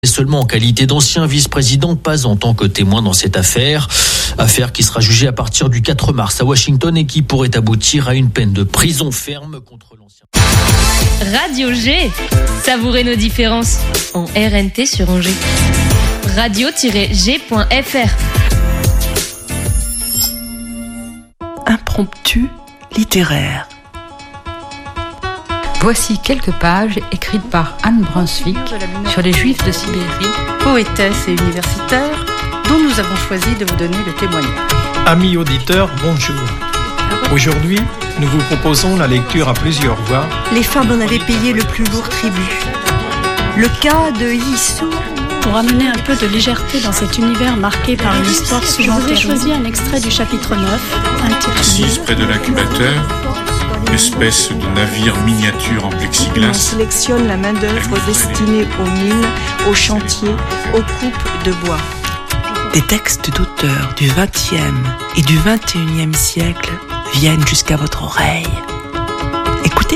Seulement en qualité d'ancien vice-président, pas en tant que témoin dans cette affaire. Affaire qui sera jugée à partir du 4 mars à Washington et qui pourrait aboutir à une peine de prison ferme contre l'ancien. Radio G. Savourez nos différences en RNT sur Angers. Radio-G.fr. Impromptu littéraire. Voici quelques pages écrites par Anne Brunswick sur les Juifs de Sibérie, Poétesse et universitaire, dont nous avons choisi de vous donner le témoignage. Amis auditeurs, bonjour. Aujourd'hui, nous vous proposons la lecture à plusieurs voix. Les femmes en avaient payé le plus lourd tribut. Le cas de Yissou. Pour amener un peu de légèreté dans cet univers marqué par une histoire souvent terrible, j'ai choisi un extrait du chapitre 9, intitulé Assise près de l'incubateur, espèce de navire miniature en plexiglas. On sélectionne la main-d'œuvre destinée aux mines, aux chantiers, aux coupes de bois. Des textes d'auteurs du XXe et du XXIe siècle viennent jusqu'à votre oreille. Écoutez.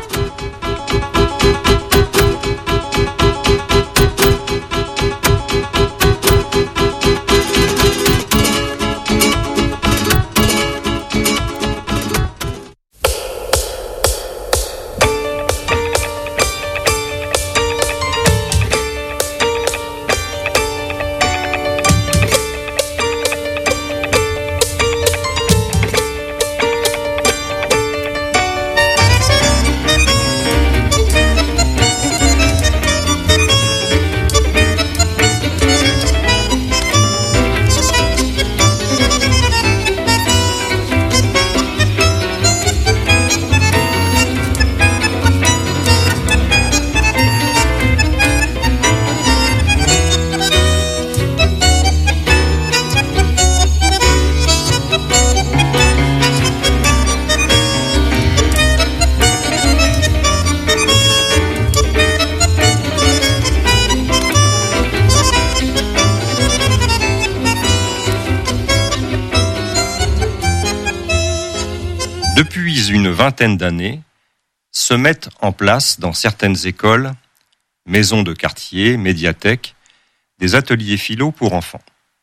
Depuis une vingtaine d'années, se mettent en place dans certaines écoles, maisons de quartier, médiathèques, des ateliers philo pour enfants.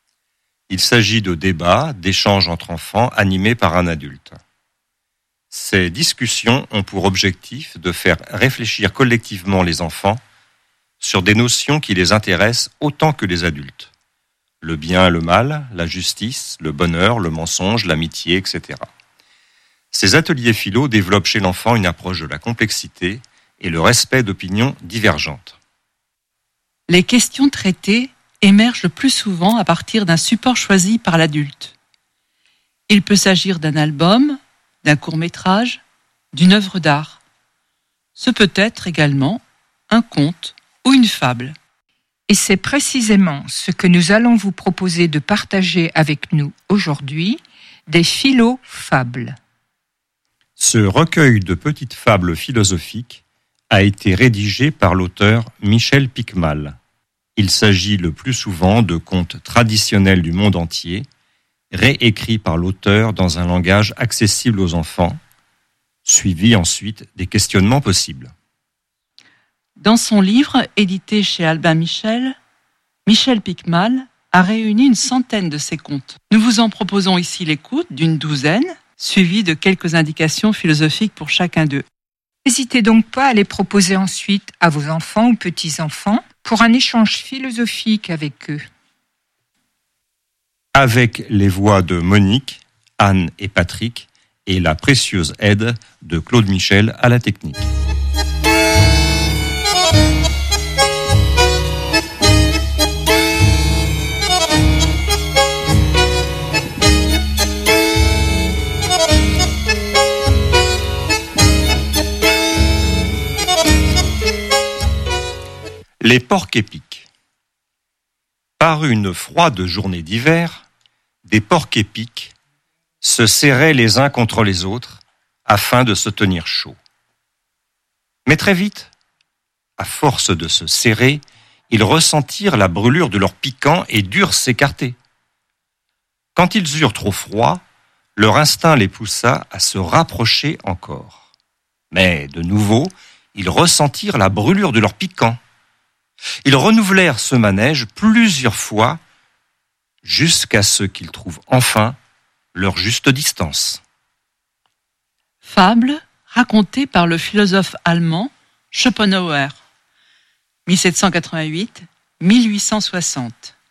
Il s'agit de débats, d'échanges entre enfants animés par un adulte. Ces discussions ont pour objectif de faire réfléchir collectivement les enfants sur des notions qui les intéressent autant que les adultes. Le bien et le mal, la justice, le bonheur, le mensonge, l'amitié, etc. Ces ateliers philo développent chez l'enfant une approche de la complexité et le respect d'opinions divergentes. Les questions traitées émergent le plus souvent à partir d'un support choisi par l'adulte. Il peut s'agir d'un album, d'un court-métrage, d'une œuvre d'art. Ce peut être également un conte ou une fable. Et c'est précisément ce que nous allons vous proposer de partager avec nous aujourd'hui, des philo-fables. Ce recueil de petites fables philosophiques a été rédigé par l'auteur Michel Picmal. Il s'agit le plus souvent de contes traditionnels du monde entier, réécrits par l'auteur dans un langage accessible aux enfants, suivi ensuite des questionnements possibles. Dans son livre, édité chez Albin Michel, Michel Picmal a réuni une centaine de ces contes. Nous vous en proposons ici l'écoute d'une douzaine, suivi de quelques indications philosophiques pour chacun d'eux. N'hésitez donc pas à les proposer ensuite à vos enfants ou petits-enfants pour un échange philosophique avec eux. Avec les voix de Monique, Anne et Patrick et la précieuse aide de Claude Michel à la technique. Les porcs-épics. Par une froide journée d'hiver, des porcs-épics se serraient les uns contre les autres afin de se tenir chaud. Mais très vite, à force de se serrer, ils ressentirent la brûlure de leurs piquants et durent s'écarter. Quand ils eurent trop froid, leur instinct les poussa à se rapprocher encore. Mais de nouveau, ils ressentirent la brûlure de leurs piquants. Ils renouvelèrent ce manège plusieurs fois jusqu'à ce qu'ils trouvent enfin leur juste distance. Fable racontée par le philosophe allemand Schopenhauer, 1788-1860.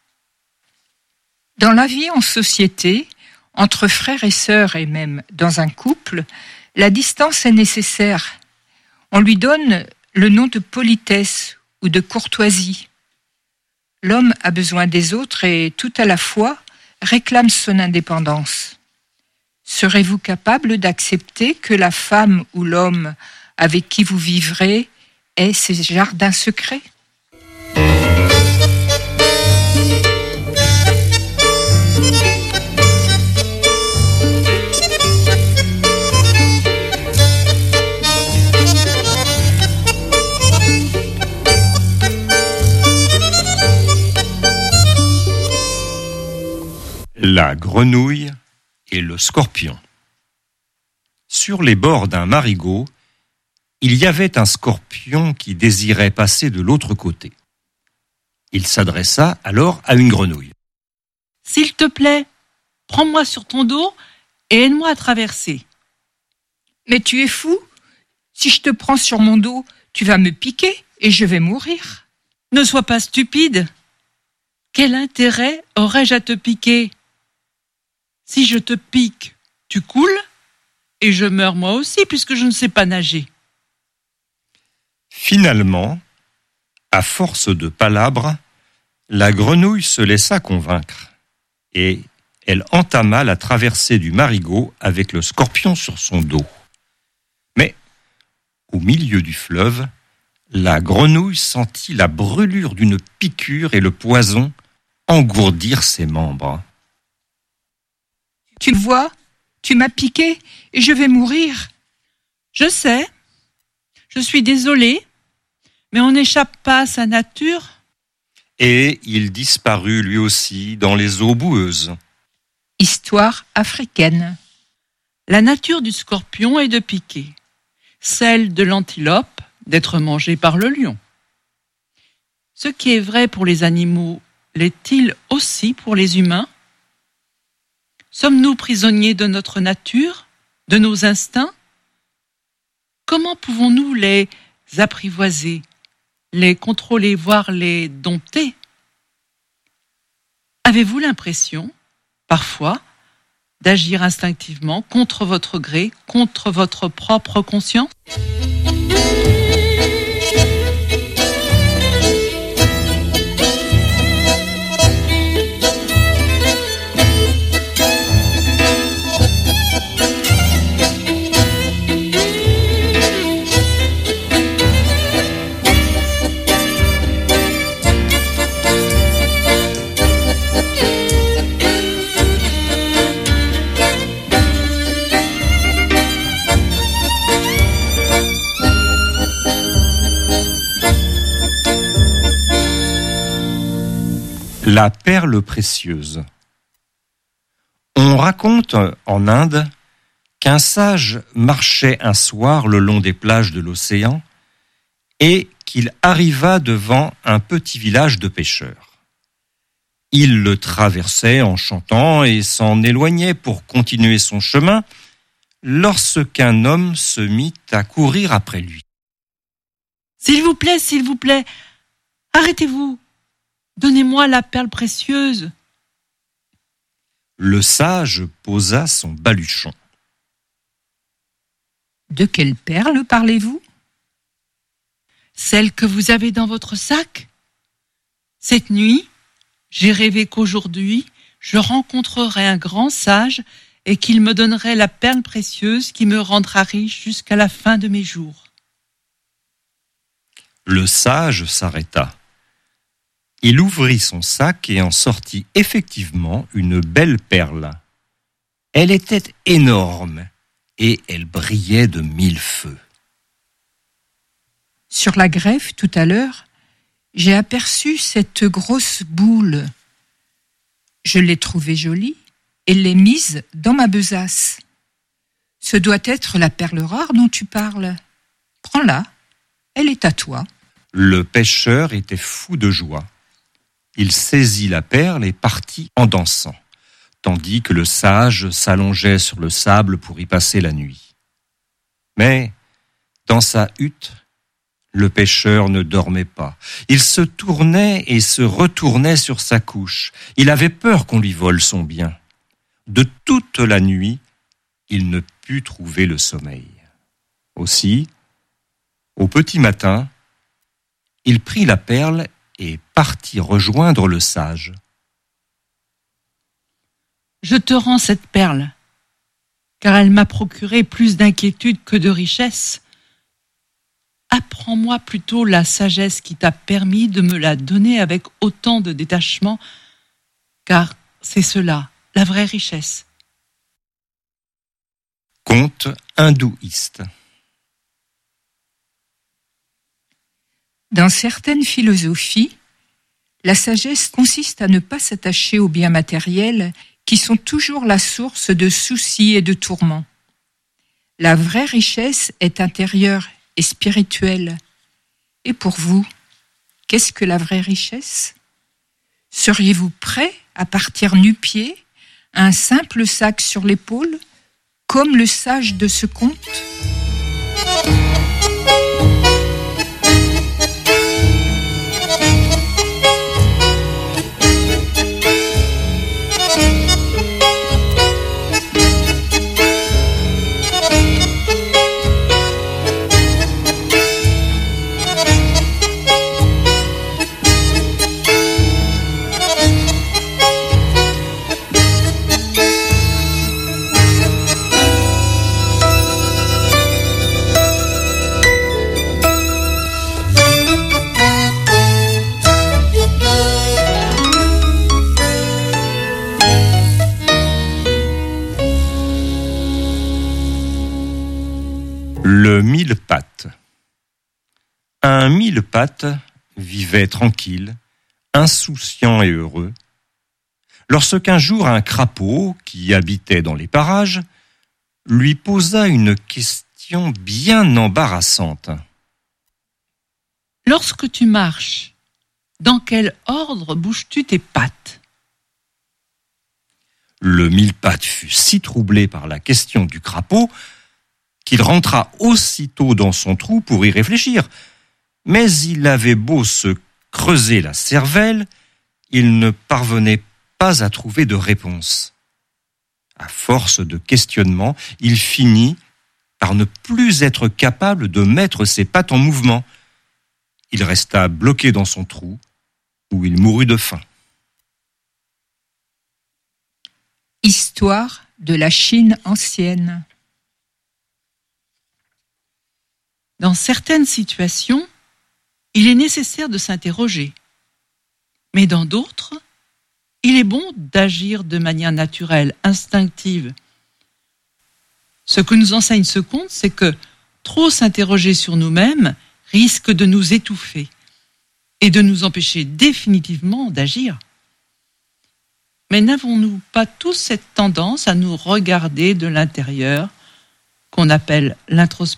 Dans la vie en société, entre frères et sœurs et même dans un couple, la distance est nécessaire. On lui donne le nom de politesse ou de courtoisie. L'homme a besoin des autres et tout à la fois réclame son indépendance. Serez-vous capable d'accepter que la femme ou l'homme avec qui vous vivrez ait ses jardins secrets ? La grenouille et le scorpion. Sur les bords d'un marigot, il y avait un scorpion qui désirait passer de l'autre côté. Il s'adressa alors à une grenouille. « S'il te plaît, prends-moi sur ton dos et aide-moi à traverser. »« Mais tu es fou ? Si je te prends sur mon dos, tu vas me piquer et je vais mourir. »« Ne sois pas stupide. Quel intérêt aurais-je à te piquer ? Si je te pique, tu coules et je meurs moi aussi puisque je ne sais pas nager. » Finalement, à force de palabres, la grenouille se laissa convaincre et elle entama la traversée du marigot avec le scorpion sur son dos. Mais, au milieu du fleuve, la grenouille sentit la brûlure d'une piqûre et le poison engourdir ses membres. « Tu vois, tu m'as piqué et je vais mourir. »« Je sais, je suis désolée, mais on n'échappe pas à sa nature. » Et il disparut lui aussi dans les eaux boueuses. Histoire africaine. La nature du scorpion est de piquer, celle de l'antilope d'être mangée par le lion. Ce qui est vrai pour les animaux, l'est-il aussi pour les humains ? Sommes-nous prisonniers de notre nature, de nos instincts ? Comment pouvons-nous les apprivoiser, les contrôler, voire les dompter ? Avez-vous l'impression, parfois, d'agir instinctivement contre votre gré, contre votre propre conscience ? La perle précieuse. On raconte en Inde qu'un sage marchait un soir le long des plages de l'océan et qu'il arriva devant un petit village de pêcheurs. Il le traversait en chantant et s'en éloignait pour continuer son chemin lorsqu'un homme se mit à courir après lui. « S'il vous plaît, arrêtez-vous. Donnez-moi la perle précieuse. » Le sage posa son baluchon. « De quelle perle parlez-vous ? » ?»« Celle que vous avez dans votre sac. Cette nuit, j'ai rêvé qu'aujourd'hui, je rencontrerais un grand sage et qu'il me donnerait la perle précieuse qui me rendra riche jusqu'à la fin de mes jours. » Le sage s'arrêta. Il ouvrit son sac et en sortit effectivement une belle perle. Elle était énorme et elle brillait de 1000 feux. Sur la grève, tout à l'heure, j'ai aperçu cette grosse boule. Je l'ai trouvée jolie et l'ai mise dans ma besace. Ce doit être la perle rare dont tu parles. Prends-la, elle est à toi. Le pêcheur était fou de joie. Il saisit la perle et partit en dansant, tandis que le sage s'allongeait sur le sable pour y passer la nuit. Mais, dans sa hutte, le pêcheur ne dormait pas. Il se tournait et se retournait sur sa couche. Il avait peur qu'on lui vole son bien. De toute la nuit, il ne put trouver le sommeil. Aussi, au petit matin, il prit la perle et partit rejoindre le sage. « Je te rends cette perle, car elle m'a procuré plus d'inquiétude que de richesse. Apprends-moi plutôt la sagesse qui t'a permis de me la donner avec autant de détachement, car c'est cela, la vraie richesse. » Conte hindouiste. Dans certaines philosophies, la sagesse consiste à ne pas s'attacher aux biens matériels qui sont toujours la source de soucis et de tourments. La vraie richesse est intérieure et spirituelle. Et pour vous, qu'est-ce que la vraie richesse ? Seriez-vous prêt à partir nu-pieds, un simple sac sur l'épaule, comme le sage de ce conte ? Le mille-pattes. Un mille-pattes vivait tranquille, insouciant et heureux, lorsqu'un jour un crapaud, qui habitait dans les parages, lui posa une question bien embarrassante. « Lorsque tu marches, dans quel ordre bouges-tu tes pattes ?» Le mille-pattes fut si troublé par la question du crapaud qu'il rentra aussitôt dans son trou pour y réfléchir. Mais il avait beau se creuser la cervelle, il ne parvenait pas à trouver de réponse. À force de questionnement, il finit par ne plus être capable de mettre ses pattes en mouvement. Il resta bloqué dans son trou, où il mourut de faim. Histoire de la Chine ancienne. Dans certaines situations, il est nécessaire de s'interroger. Mais dans d'autres, il est bon d'agir de manière naturelle, instinctive. Ce que nous enseigne ce conte, c'est que trop s'interroger sur nous-mêmes risque de nous étouffer et de nous empêcher définitivement d'agir. Mais n'avons-nous pas tous cette tendance à nous regarder de l'intérieur, qu'on appelle l'introspection ?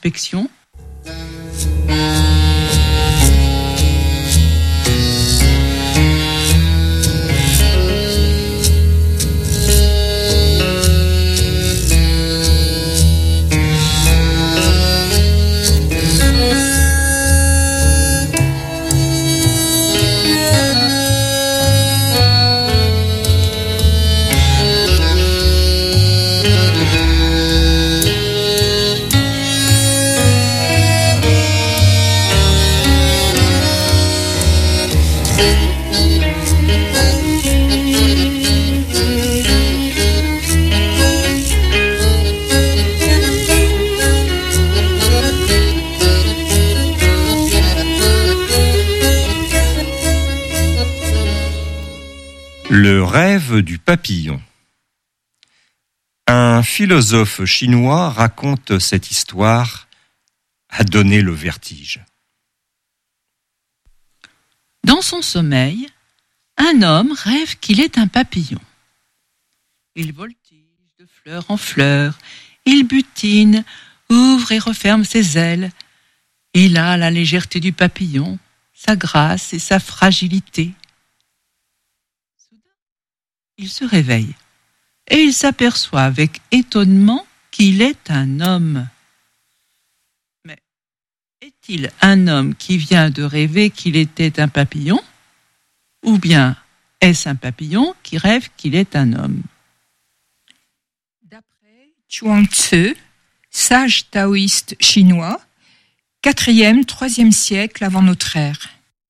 Le rêve du papillon. Un philosophe chinois raconte cette histoire à donner le vertige. Dans son sommeil, un homme rêve qu'il est un papillon. Il voltige de fleur en fleur, il butine, ouvre et referme ses ailes. Il a la légèreté du papillon, sa grâce et sa fragilité. Soudain, il se réveille et il s'aperçoit avec étonnement qu'il est un homme. Mais est-il un homme qui vient de rêver qu'il était un papillon, ou bien est-ce un papillon qui rêve qu'il est un homme? D'après Chuang Tzu, sage taoïste chinois, 4e, 3e siècle avant notre ère.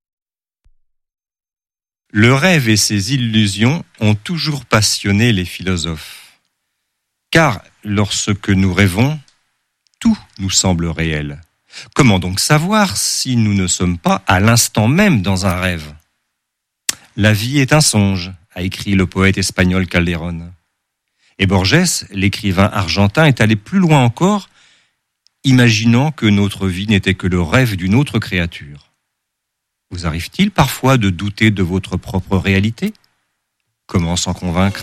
Le rêve et ses illusions ont toujours passionné les philosophes. Car lorsque nous rêvons, tout nous semble réel. Comment donc savoir si nous ne sommes pas à l'instant même dans un rêve? La vie est un songe, a écrit le poète espagnol Calderón. Et Borges, l'écrivain argentin, est allé plus loin encore, imaginant que notre vie n'était que le rêve d'une autre créature. Vous arrive-t-il parfois de douter de votre propre réalité? Comment s'en convaincre?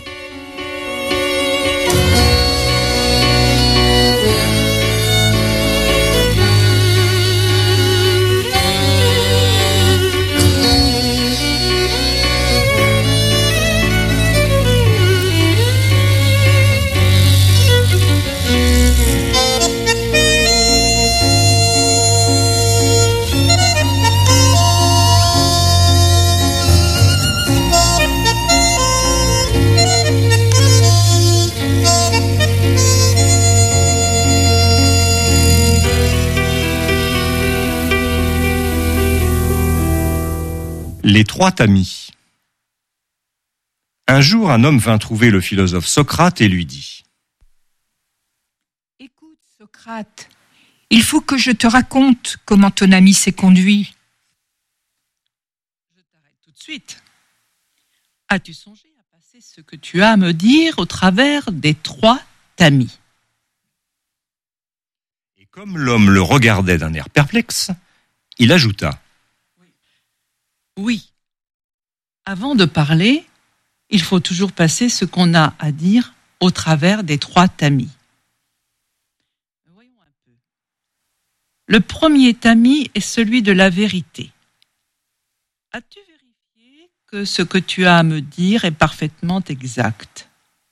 Les 3 tamis. Un jour, un homme vint trouver le philosophe Socrate et lui dit: Écoute, Socrate, il faut que je te raconte comment ton ami s'est conduit. Je t'arrête tout de suite. As-tu songé à passer ce que tu as à me dire au travers des 3 tamis? Et comme l'homme le regardait d'un air perplexe, il ajouta: Oui. Avant de parler, il faut toujours passer ce qu'on a à dire au travers des 3 tamis. Voyons un peu. Le premier tamis est celui de la vérité. As-tu vérifié que ce que tu as à me dire est parfaitement exact?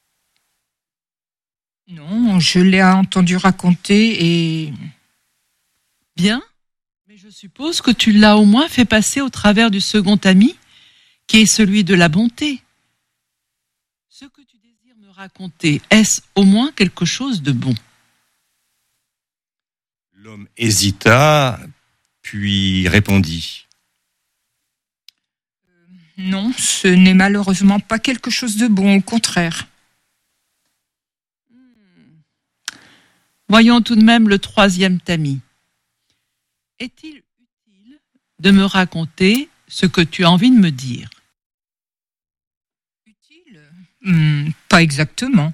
Non, je l'ai entendu raconter et... Bien. Mais je suppose que tu l'as au moins fait passer au travers du second tamis, qui est celui de la bonté. Ce que tu désires me raconter, est-ce au moins quelque chose de bon? L'homme hésita, puis répondit: Non, ce n'est malheureusement pas quelque chose de bon, au contraire. Voyons tout de même le 3e tamis. Est-il utile de me raconter ce que tu as envie de me dire? Utile? Pas exactement.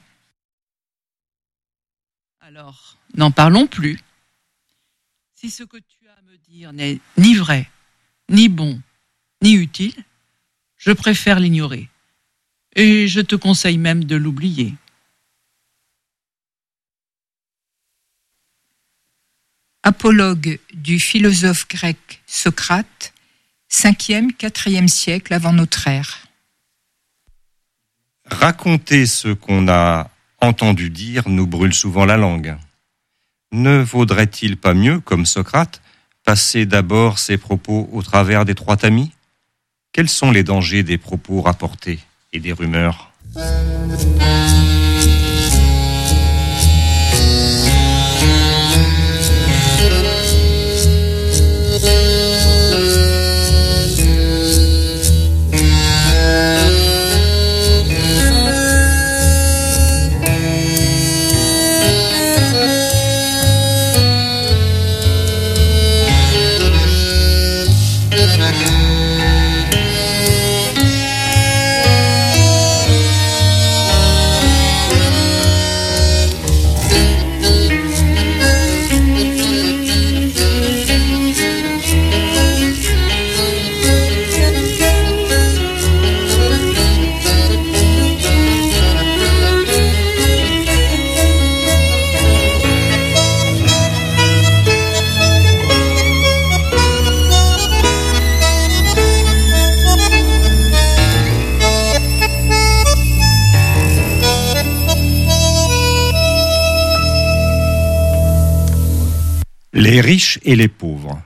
Alors, n'en parlons plus. Si ce que tu as à me dire n'est ni vrai, ni bon, ni utile, je préfère l'ignorer. Et je te conseille même de l'oublier. Apologue du philosophe grec Socrate, 5e, 4e siècle avant notre ère. Raconter ce qu'on a entendu dire nous brûle souvent la langue. Ne vaudrait-il pas mieux, comme Socrate, passer d'abord ses propos au travers des 3 tamis? Quels sont les dangers des propos rapportés et des rumeurs? Les riches et les pauvres.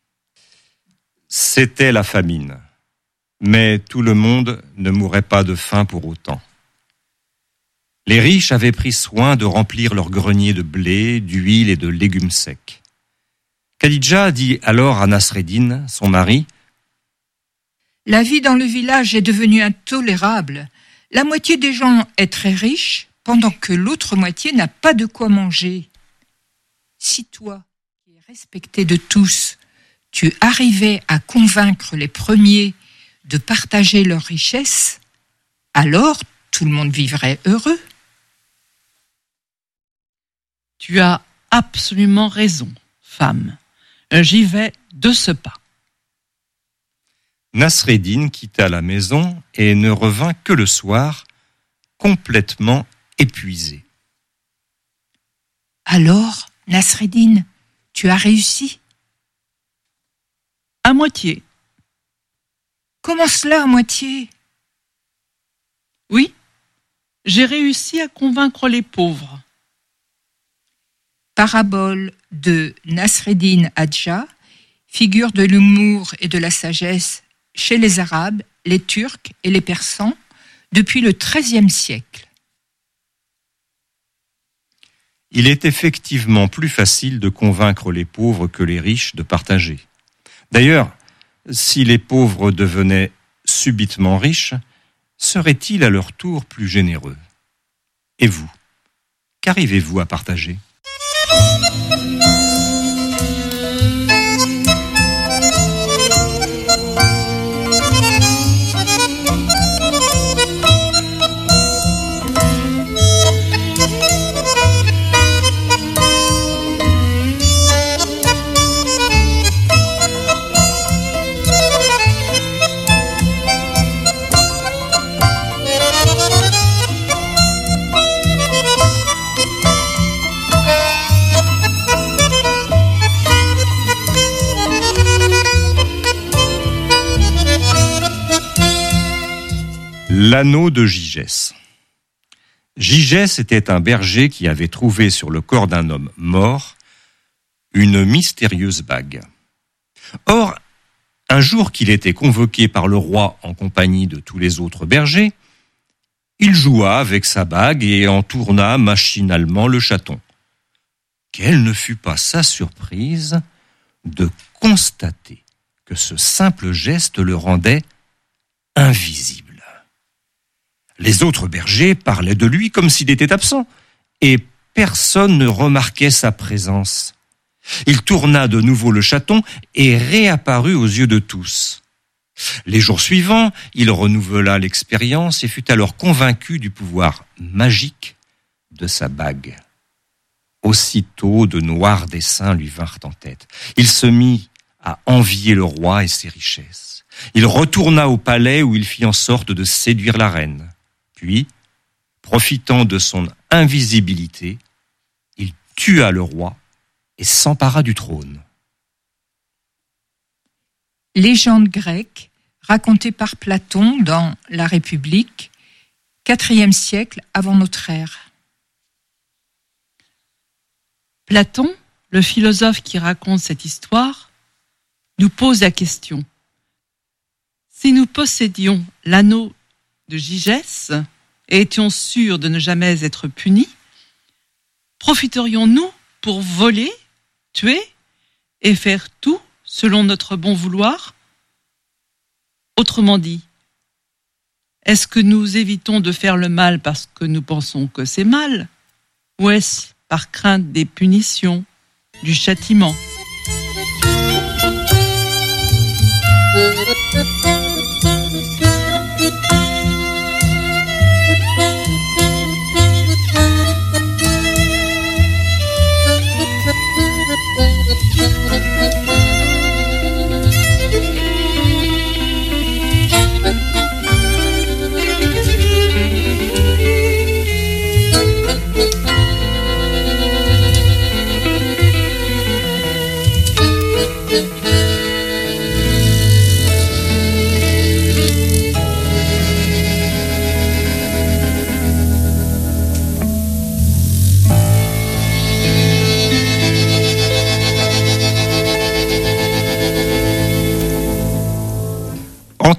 C'était la famine, mais tout le monde ne mourait pas de faim pour autant. Les riches avaient pris soin de remplir leur grenier de blé, d'huile et de légumes secs. Khadija dit alors à Nasreddin, son mari, « La vie dans le village est devenue intolérable. La moitié des gens est très riche, pendant que l'autre moitié n'a pas de quoi manger. Si toi, qui es respecté de tous, tu arrivais à convaincre les premiers de partager leur richesse, alors tout le monde vivrait heureux. » Tu as absolument raison, femme. J'y vais de ce pas. Nasreddin quitta la maison et ne revint que le soir, complètement épuisé. Alors, Nasreddin, tu as réussi ? À moitié. Comment cela, à moitié ? Oui, j'ai réussi à convaincre les pauvres. Parabole de Nasreddin Hadja, figure de l'humour et de la sagesse chez les Arabes, les Turcs et les Persans depuis le XIIIe siècle. Il est effectivement plus facile de convaincre les pauvres que les riches de partager. D'ailleurs, si les pauvres devenaient subitement riches, seraient-ils à leur tour plus généreux ? Et vous, qu'arrivez-vous à partager ? L'anneau de Gygès. Gygès était un berger qui avait trouvé sur le corps d'un homme mort une mystérieuse bague. Or, un jour qu'il était convoqué par le roi en compagnie de tous les autres bergers, il joua avec sa bague et en tourna machinalement le chaton. Quelle ne fut pas sa surprise de constater que ce simple geste le rendait invisible. Les autres bergers parlaient de lui comme s'il était absent, et personne ne remarquait sa présence. Il tourna de nouveau le chaton et réapparut aux yeux de tous. Les jours suivants, il renouvela l'expérience et fut alors convaincu du pouvoir magique de sa bague. Aussitôt, de noirs desseins lui vinrent en tête. Il se mit à envier le roi et ses richesses. Il retourna au palais où il fit en sorte de séduire la reine. Puis, profitant de son invisibilité, il tua le roi et s'empara du trône. Légende grecque racontée par Platon dans La République, 4e siècle avant notre ère. Platon, le philosophe qui raconte cette histoire, nous pose la question. Si nous possédions l'anneau de Gygès et étions sûrs de ne jamais être punis, profiterions-nous pour voler, tuer et faire tout selon notre bon vouloir ? Autrement dit, est-ce que nous évitons de faire le mal parce que nous pensons que c'est mal, ou est-ce par crainte des punitions, du châtiment ?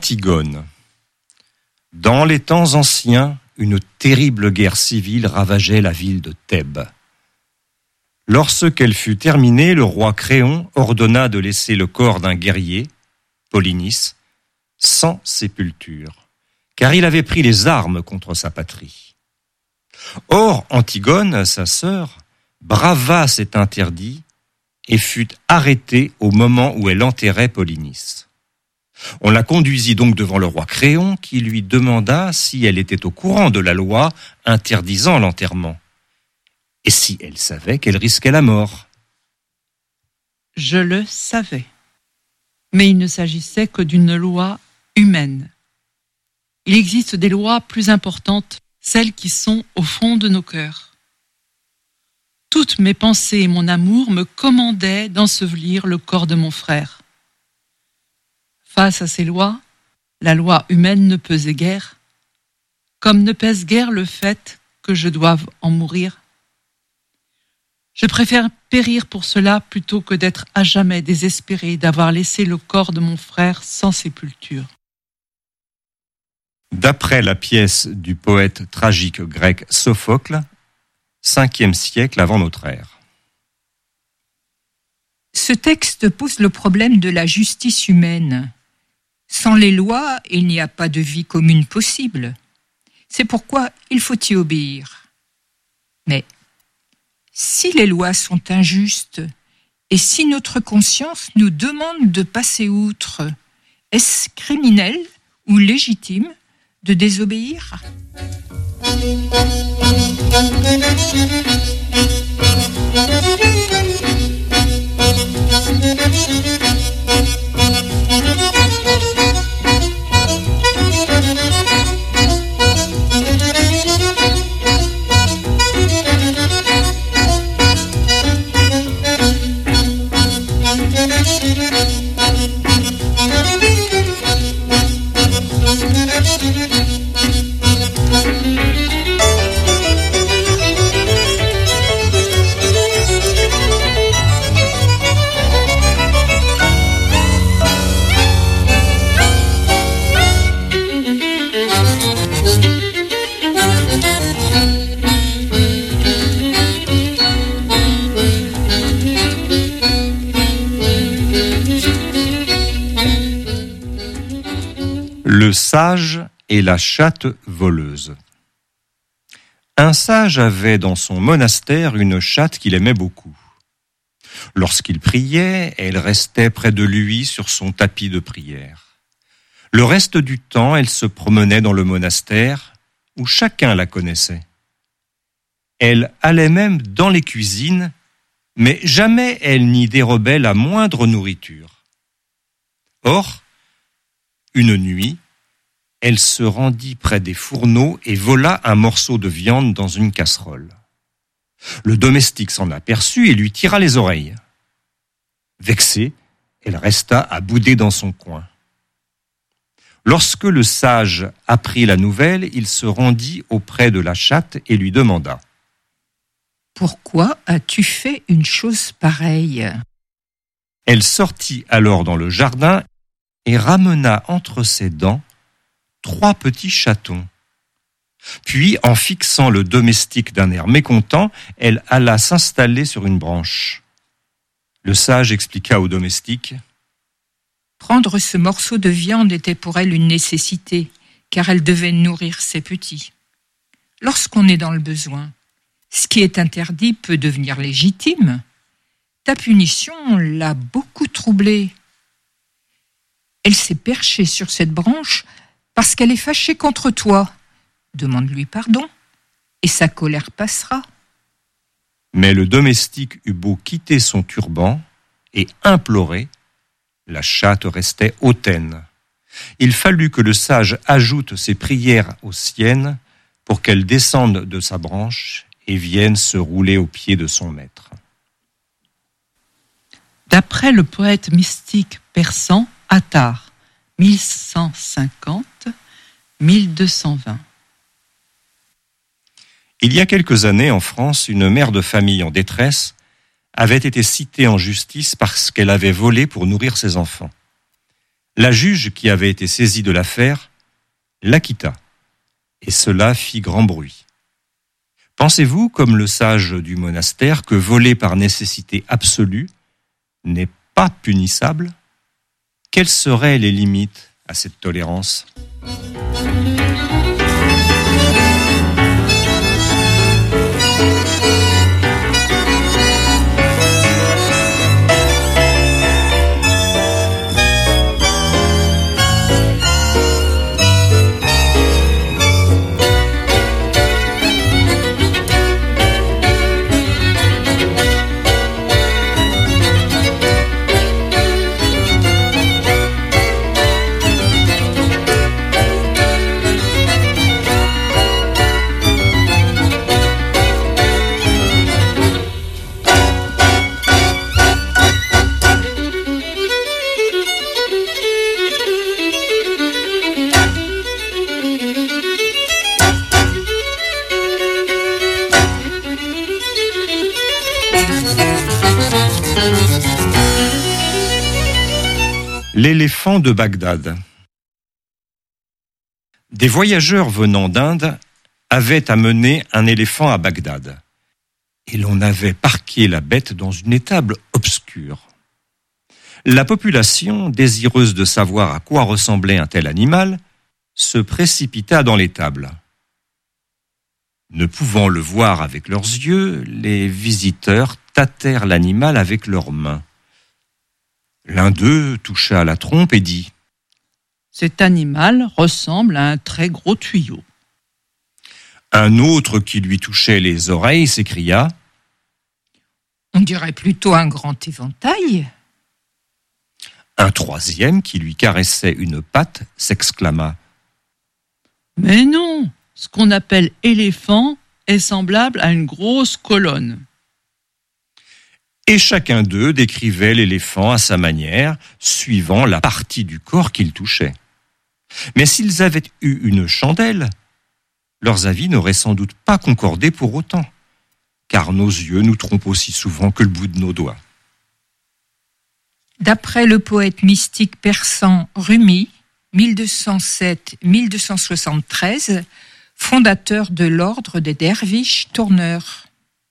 Antigone. Dans les temps anciens, une terrible guerre civile ravageait la ville de Thèbes. Lorsqu'elle fut terminée, le roi Créon ordonna de laisser le corps d'un guerrier, Polynice, sans sépulture, car il avait pris les armes contre sa patrie. Or, Antigone, sa sœur, brava cet interdit et fut arrêtée au moment où elle enterrait Polynice. On la conduisit donc devant le roi Créon, qui lui demanda si elle était au courant de la loi interdisant l'enterrement, et si elle savait qu'elle risquait la mort. Je le savais, mais il ne s'agissait que d'une loi humaine. Il existe des lois plus importantes, celles qui sont au fond de nos cœurs. Toutes mes pensées et mon amour me commandaient d'ensevelir le corps de mon frère. Face à ces lois, la loi humaine ne pesait guère, comme ne pèse guère le fait que je doive en mourir. Je préfère périr pour cela plutôt que d'être à jamais désespéré d'avoir laissé le corps de mon frère sans sépulture. D'après la pièce du poète tragique grec Sophocle, 5e siècle avant notre ère. Ce texte pose le problème de la justice humaine. Sans les lois, il n'y a pas de vie commune possible. C'est pourquoi il faut y obéir. Mais si les lois sont injustes et si notre conscience nous demande de passer outre, est-ce criminel ou légitime de désobéir ? Le sage et la chatte voleuse. Un sage avait dans son monastère une chatte qu'il aimait beaucoup. Lorsqu'il priait, elle restait près de lui sur son tapis de prière. Le reste du temps, elle se promenait dans le monastère où chacun la connaissait. Elle allait même dans les cuisines, mais jamais elle n'y dérobait la moindre nourriture. Or, une nuit, elle se rendit près des fourneaux et vola un morceau de viande dans une casserole. Le domestique s'en aperçut et lui tira les oreilles. Vexée, elle resta à bouder dans son coin. Lorsque le sage apprit la nouvelle, il se rendit auprès de la chatte et lui demanda : « Pourquoi as-tu fait une chose pareille ? » Elle sortit alors dans le jardin et ramena entre ses dents 3 petits chatons. Puis, en fixant le domestique d'un air mécontent, elle alla s'installer sur une branche. Le sage expliqua au domestique : « Prendre ce morceau de viande était pour elle une nécessité, car elle devait nourrir ses petits. Lorsqu'on est dans le besoin, ce qui est interdit peut devenir légitime. Ta punition l'a beaucoup troublée. Elle s'est perchée sur cette branche parce qu'elle est fâchée contre toi. Demande-lui pardon, et sa colère passera. » Mais le domestique eut beau quitter son turban et implorer, la chatte restait hautaine. Il fallut que le sage ajoute ses prières aux siennes pour qu'elle descende de sa branche et vienne se rouler aux pieds de son maître. D'après le poète mystique persan Attar, 1150-1220. Il y a quelques années, en France, une mère de famille en détresse avait été citée en justice parce qu'elle avait volé pour nourrir ses enfants. La juge qui avait été saisie de l'affaire l'acquitta, et cela fit grand bruit. Pensez-vous, comme le sage du monastère, que voler par nécessité absolue n'est pas punissable ? Quelles seraient les limites à cette tolérance ? L'éléphant de Bagdad. Des voyageurs venant d'Inde avaient amené un éléphant à Bagdad, et l'on avait parqué la bête dans une étable obscure. La population, désireuse de savoir à quoi ressemblait un tel animal, se précipita dans l'étable. Ne pouvant le voir avec leurs yeux, les visiteurs tâtèrent l'animal avec leurs mains. L'un d'eux toucha la trompe et dit : « Cet animal ressemble à un très gros tuyau. » Un autre qui lui touchait les oreilles s'écria : « On dirait plutôt un grand éventail. » Un troisième qui lui caressait une patte s'exclama : « Mais non, ce qu'on appelle éléphant est semblable à une grosse colonne. » Et chacun d'eux décrivait l'éléphant à sa manière, suivant la partie du corps qu'il touchait. Mais s'ils avaient eu une chandelle, leurs avis n'auraient sans doute pas concordé pour autant, car nos yeux nous trompent aussi souvent que le bout de nos doigts. D'après le poète mystique persan Rumi, 1207-1273, fondateur de l'ordre des derviches tourneurs.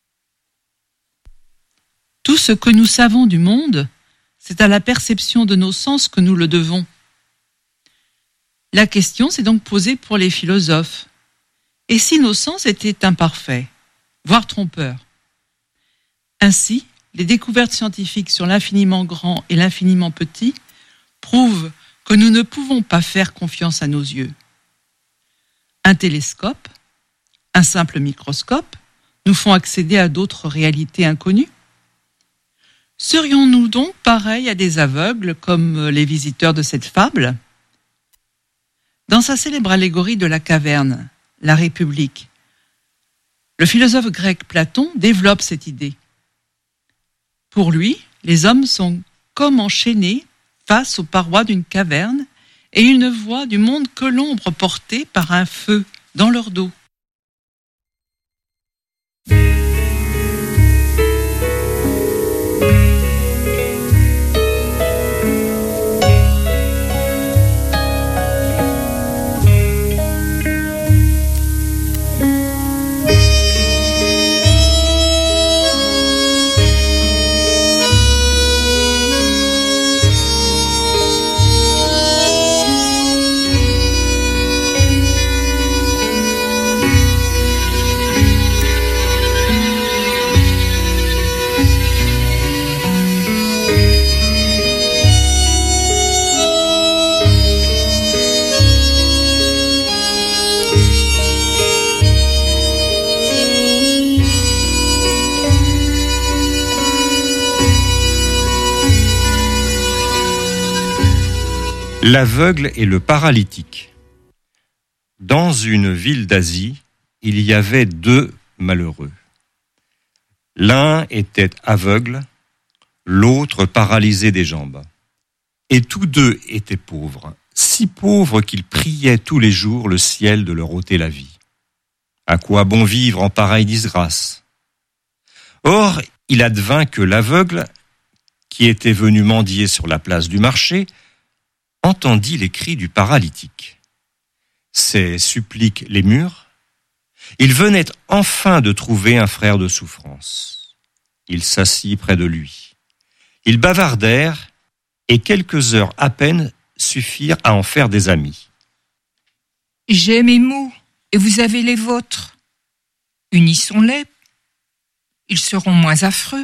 Tout ce que nous savons du monde, c'est à la perception de nos sens que nous le devons. La question s'est donc posée pour les philosophes. Et si nos sens étaient imparfaits, voire trompeurs ? Ainsi, les découvertes scientifiques sur l'infiniment grand et l'infiniment petit prouvent que nous ne pouvons pas faire confiance à nos yeux. Un télescope, un simple microscope, nous font accéder à d'autres réalités inconnues. Serions-nous donc pareils à des aveugles comme les visiteurs de cette fable ? Dans sa célèbre allégorie de la caverne, La République, le philosophe grec Platon développe cette idée. Pour lui, les hommes sont comme enchaînés face aux parois d'une caverne et ils ne voient du monde que l'ombre portée par un feu dans leur dos. L'aveugle et le paralytique. Dans une ville d'Asie, il y avait deux malheureux. L'un était aveugle, l'autre paralysé des jambes. Et tous deux étaient pauvres, si pauvres qu'ils priaient tous les jours le ciel de leur ôter la vie. À quoi bon vivre en pareille disgrâce ? Or, il advint que l'aveugle, qui était venu mendier sur la place du marché, entendit les cris du paralytique. Ses suppliques l'émurent. Il venait enfin de trouver un frère de souffrance. Il s'assit près de lui. Ils bavardèrent et quelques heures à peine suffirent à en faire des amis. J'ai mes mots et vous avez les vôtres. Unissons-les. Ils seront moins affreux.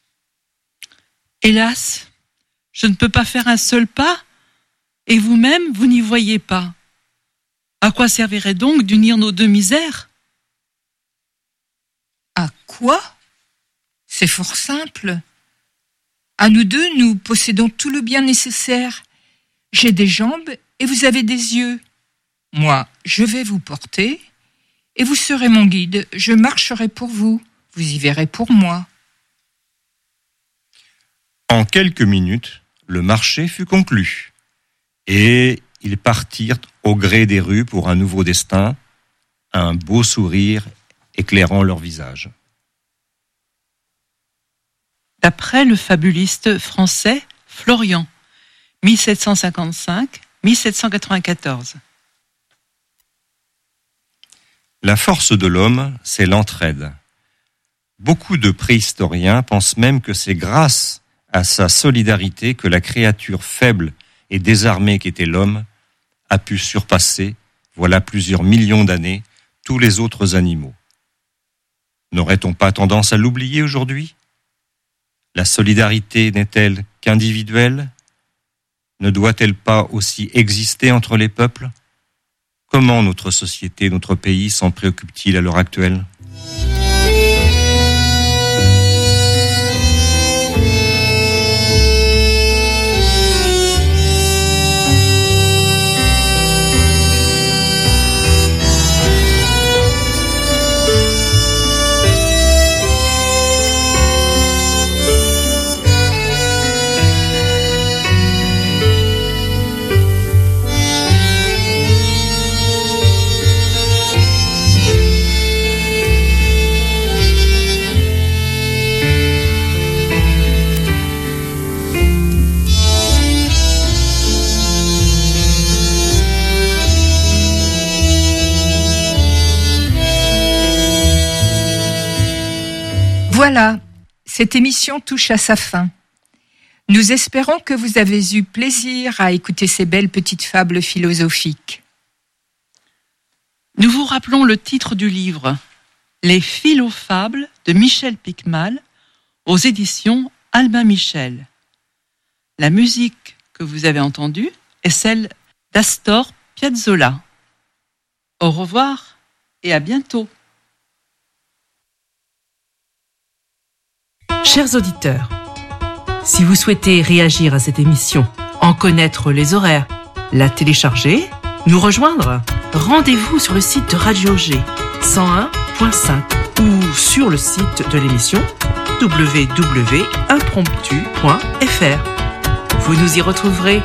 Hélas, je ne peux pas faire un seul pas, et vous-même, vous n'y voyez pas. À quoi servirait donc d'unir nos deux misères ? À quoi ? C'est fort simple. À nous deux, nous possédons tout le bien nécessaire. J'ai des jambes et vous avez des yeux. Moi, je vais vous porter, et vous serez mon guide. Je marcherai pour vous, vous y verrez pour moi. En quelques minutes, le marché fut conclu, et ils partirent au gré des rues pour un nouveau destin, un beau sourire éclairant leur visage. D'après le fabuliste français Florian, 1755-1794. La force de l'homme, c'est l'entraide. Beaucoup de préhistoriens pensent même que c'est grâce à sa solidarité que la créature faible et désarmée qu'était l'homme a pu surpasser, voilà plusieurs millions d'années, tous les autres animaux. N'aurait-on pas tendance à l'oublier aujourd'hui ? La solidarité n'est-elle qu'individuelle ? Ne doit-elle pas aussi exister entre les peuples ? Comment notre société, notre pays s'en préoccupe-t-il à l'heure actuelle ? Voilà, cette émission touche à sa fin. Nous espérons que vous avez eu plaisir à écouter ces belles petites fables philosophiques. Nous vous rappelons le titre du livre « Les Philofables » de Michel Picmal aux éditions Albin Michel. La musique que vous avez entendue est celle d'Astor Piazzolla. Au revoir et à bientôt. Chers auditeurs, si vous souhaitez réagir à cette émission, en connaître les horaires, la télécharger, nous rejoindre, rendez-vous sur le site de Radio G 101.5 ou sur le site de l'émission www.impromptu.fr. Vous nous y retrouverez.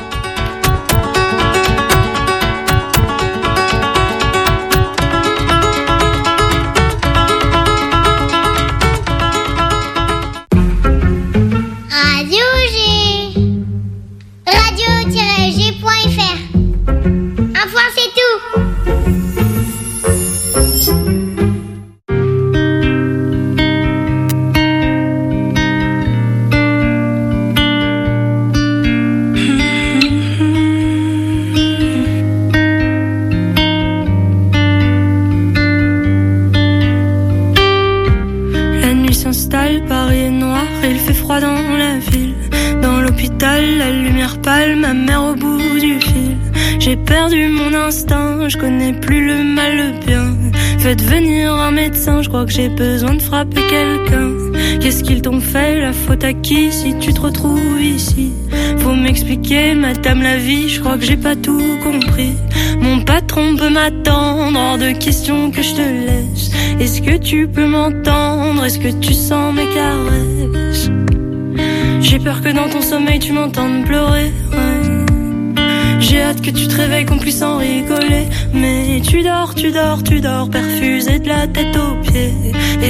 Je connais plus le mal, le bien. Faites venir un médecin, je crois que j'ai besoin de frapper quelqu'un. Qu'est-ce qu'ils t'ont fait, la faute à qui si tu te retrouves ici? Faut m'expliquer, madame la vie, je crois que j'ai pas tout compris. Mon patron peut m'attendre, hors de question que je te laisse. Est-ce que tu peux m'entendre? Est-ce que tu sens mes caresses? J'ai peur que dans ton sommeil tu m'entendes pleurer, ouais. J'ai hâte que tu te réveilles, qu'on puisse en rigoler. Mais tu dors, perfusé de la tête aux pieds.